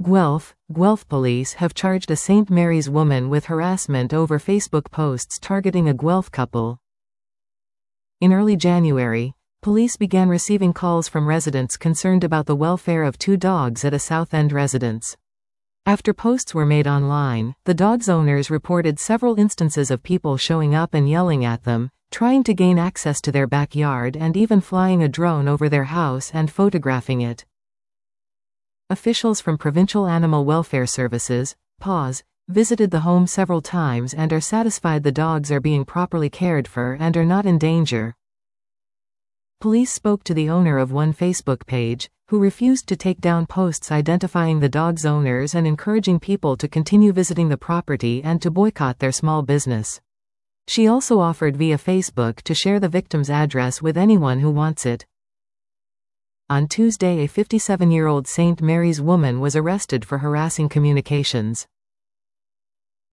Guelph police have charged a St. Mary's woman with harassment over Facebook posts targeting a Guelph couple. In early January, police began receiving calls from residents concerned about the welfare of 2 dogs at a Southend residence. After posts were made online, the dogs' owners reported several instances of people showing up and yelling at them, trying to gain access to their backyard and even flying a drone over their house and photographing it. Officials from Provincial Animal Welfare Services, PAWS, visited the home several times and are satisfied the dogs are being properly cared for and are not in danger. Police spoke to the owner of one Facebook page, who refused to take down posts identifying the dogs' owners and encouraging people to continue visiting the property and to boycott their small business. She also offered via Facebook to share the victim's address with anyone who wants it. On Tuesday, a 57-year-old St. Mary's woman was arrested for harassing communications.